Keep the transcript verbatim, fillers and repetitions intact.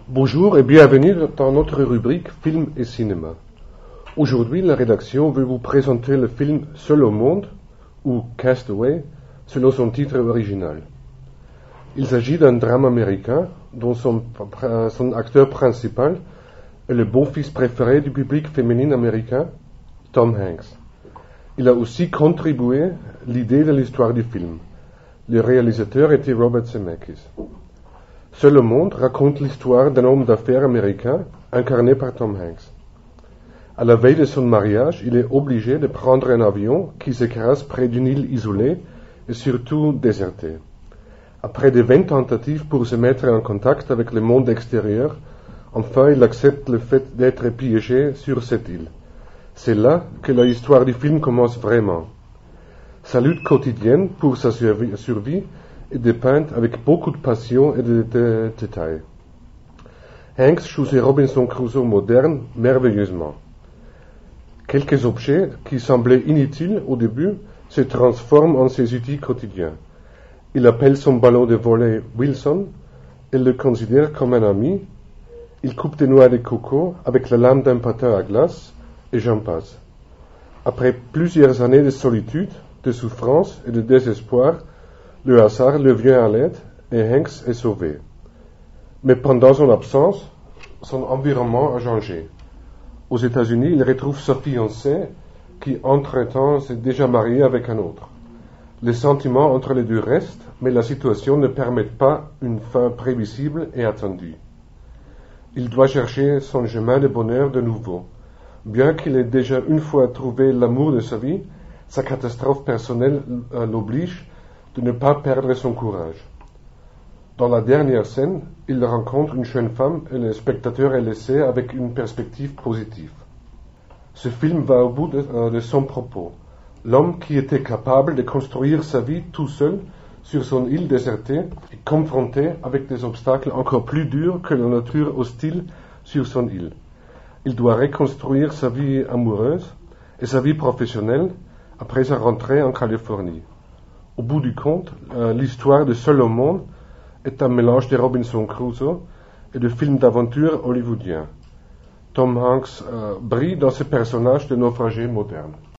Bonjour et bienvenue dans notre rubrique Film et Cinéma. Aujourd'hui, la rédaction veut vous présenter le film Seul au monde, ou Castaway, selon son titre original. Il s'agit d'un drame américain dont son, son acteur principal est le beau-fils préféré du public féminin américain, Tom Hanks. Il a aussi contribué à l'idée de l'histoire du film. Le réalisateur était Robert Zemeckis. Seul au monde raconte l'histoire d'un homme d'affaires américain incarné par Tom Hanks. À la veille de son mariage, il est obligé de prendre un avion qui s'écrase près d'une île isolée et surtout désertée. Après de vingt tentatives pour se mettre en contact avec le monde extérieur, enfin il accepte le fait d'être piégé sur cette île. C'est là que l'histoire du film commence vraiment. Sa lutte quotidienne pour sa survie est dépeinte avec beaucoup de passion et de, de, de détails. Hanks joue ses Robinson Crusoe modernes merveilleusement. Quelques objets qui semblaient inutiles au début se transforment en ses outils quotidiens. Il appelle son ballon de volley Wilson et le considère comme un ami. Il coupe des noix de coco avec la lame d'un patin à glace et j'en passe. Après plusieurs années de solitude, de souffrance et de désespoir, le hasard le vient à l'aide et Hanks est sauvé. Mais pendant son absence, son environnement a changé. Aux États-Unis, il retrouve sa fiancée qui, entre-temps, s'est déjà mariée avec un autre. Les sentiments entre les deux restent, mais la situation ne permet pas une fin prévisible et attendue. Il doit chercher son chemin de bonheur de nouveau. Bien qu'il ait déjà une fois trouvé l'amour de sa vie, sa catastrophe personnelle l'oblige de ne pas perdre son courage. Dans la dernière scène, il rencontre une jeune femme et le spectateur est laissé avec une perspective positive. Ce film va au bout de, euh, de son propos. L'homme qui était capable de construire sa vie tout seul sur son île désertée est confronté avec des obstacles encore plus durs que la nature hostile sur son île. Il doit reconstruire sa vie amoureuse et sa vie professionnelle après sa rentrée en Californie. Au bout du compte, euh, l'histoire de Seul au monde est un mélange de Robinson Crusoe et de films d'aventure hollywoodiens. Tom Hanks euh, brille dans ce personnage de naufragé moderne.